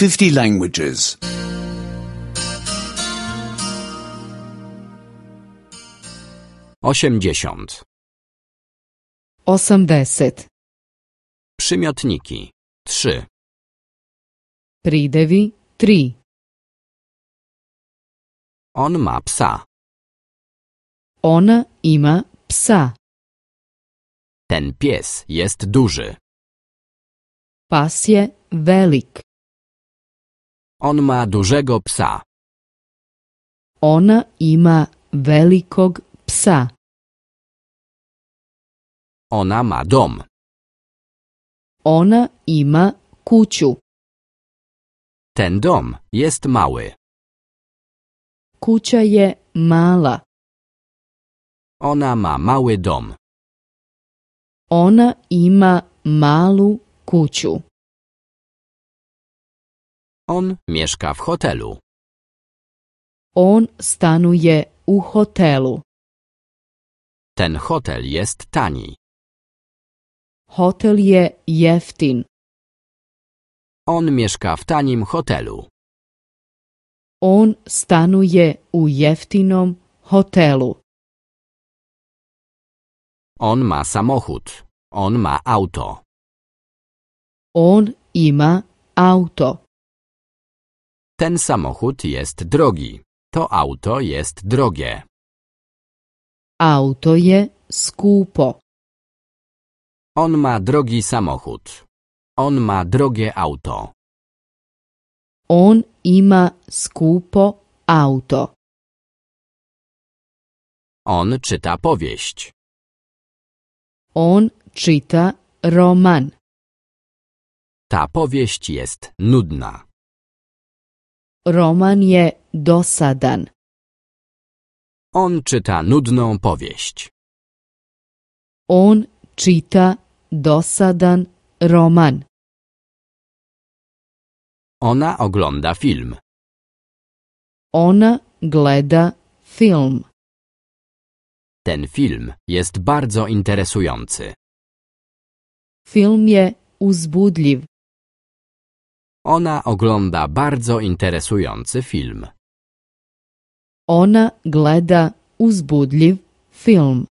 50 languages. 80. 80. Przymiotniki 3. Pridevi 3. On ma psa. Ona ima psa. Ten pies jest duży. Pas je velik. On ma dużego psa. Ona ima velikog psa. Ona ma dom. Ona ima kuću. Ten dom jest mały. Kuća je mala. Ona ma mały dom. Ona ima malu kuću. On mieszka w hotelu. On stanuje u hotelu. Ten hotel jest tani. Hotel je jeftin. On mieszka w tanim hotelu. On stanuje u jeftinom hotelu. On ma samochód. On ma auto. On ima auto. Ten samochód jest drogi. To auto jest drogie. Auto je skupo. On ma drogi samochód. On ma drogie auto. On ima skupo auto. On czyta powieść. On čita roman. Ta powieść jest nudna. Roman je dosadan. On czyta nudną powieść. On čita dosadan roman. Ona ogląda film. Ona gleda film. Ten film jest bardzo interesujący. Film je uzbudljiv. Ona ogląda bardzo interesujący film. Ona gleda uzbudljiv film.